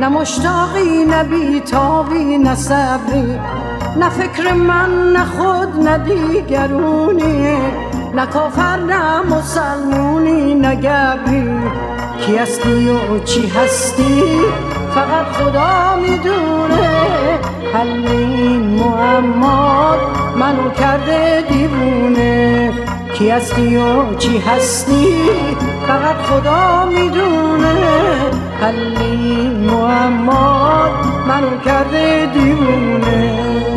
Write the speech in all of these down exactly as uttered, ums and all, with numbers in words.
نه مشتاقی نه بیتابی نه صبری، نه فکر من نه خود نه دیگرونی، نه کافر نه مسلمونی نه گبری. کی هستی و چی هستی فقط خدا میدونه، حل این معما منو کرده دیوونه. کی هستی و چی هستی فقط خدا میدونه، حل این معما منو کرده دیوونه.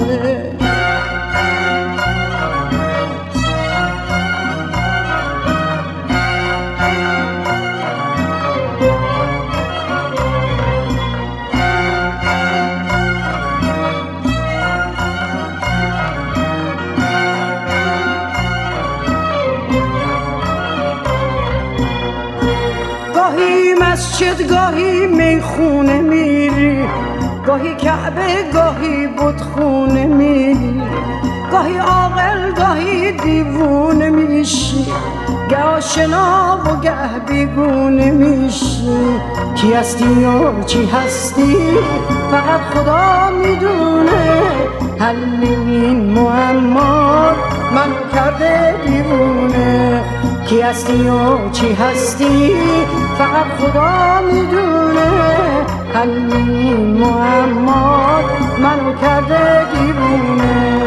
گاهی مسجد گاهی میخونه میری، گاهی کعبه گاهی بتخونه میری، گاهی عاقل گاهی دیوونه میشی، گه آشنا و گه بیگونه میشی. کی هستی و چی هستی فقط خدا میدونه، حل این معما منو کرده دیوونه. کی هستی و چی هستی فقط خدا میدونه، حل این معما منو کرده دیوونه.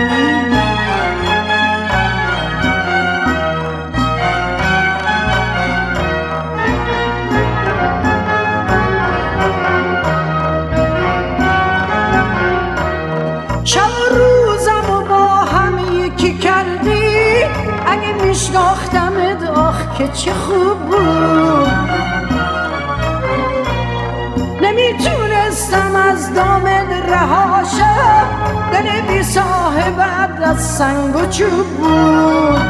شب و روزم و با هم یکی کردی، اگه میشناختمت آخ که چه خوب بود. نمیتونستم از دامت رهاشم، دل بی صاحبت از سنگ و چوب بود.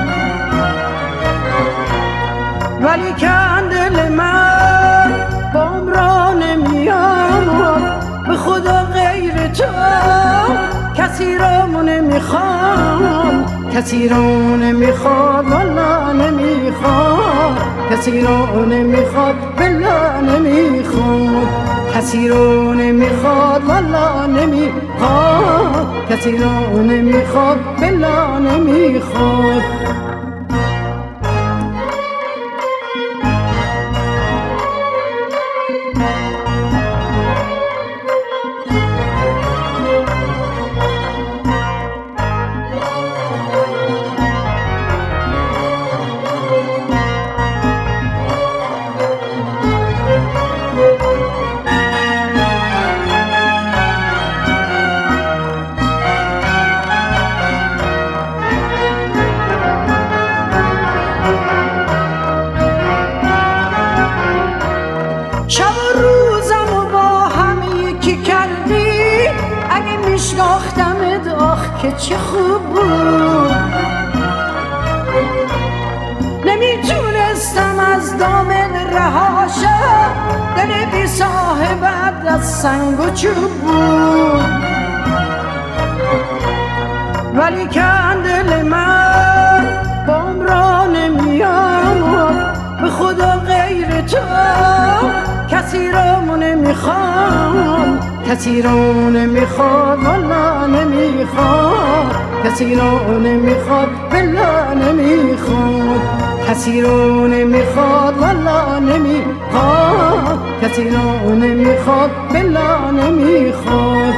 ولی کن دل من بام را نمیاد، به خدا غیر تو کسی رو نمیخوام، کسی رو نمیخواد والا نمیخواد، کسی رو نمیخواد بلا نمیخواد، کسی رو نمیخواد والا نمیخواد، کسی رو نمیخواد بلا نمیخواد. شب و روزم و با هم یکی کردی، اگه میشناختمت آخ که چه خوب بود. نمیتونستم از دامت رهاشم، دل بی صاحبت از سنگ و چوب بود. ولی کن دل من بام را نمیاد، به خدا غیر تو کسی رو نمیخوام، کسی رو نمیخواد والا نمیخواد، کسی رو نمیخواد بلا نمیخواد، کسی رو نمیخواد والا نمیخواد، کسی رو نمیخواد بلا نمیخواد.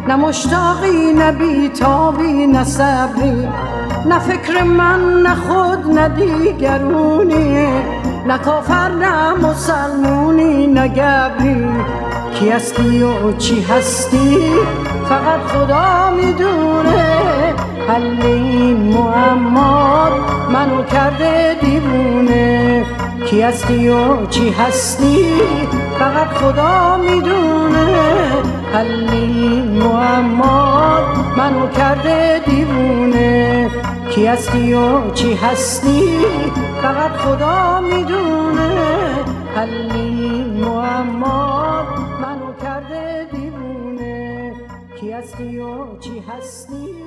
نه مشتاقی نه بیتابی نه صبری، نه فکر من نه خود نه دیگرونی، نه کافر نه مسلمونی نه گبری. کی هستی و چی هستی فقط خدا میدونه، حل این معما منو کرده دیوونه. کی هستی و چی هستی فقط خدا میدونه، حل این معما منو کرده دیوونه. کی هستی و چی هستی فقط خدا میدونه، حل این معما منو کرده دیوونه. کی هستی و چی هستی